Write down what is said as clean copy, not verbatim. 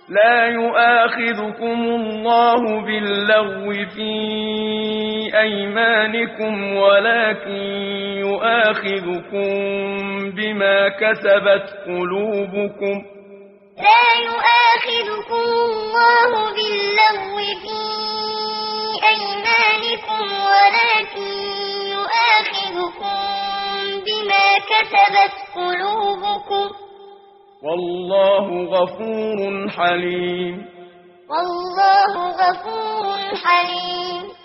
لا يؤاخذكم الله باللغو في أيمانكم ولكن يؤاخذكم بما كسبت قلوبكم. لا يؤاخذكم الله باللغو في أيمانكم ولكن يؤاخذكم بما كسبت قلوبكم. والله غفور حليم. والله غفور حليم.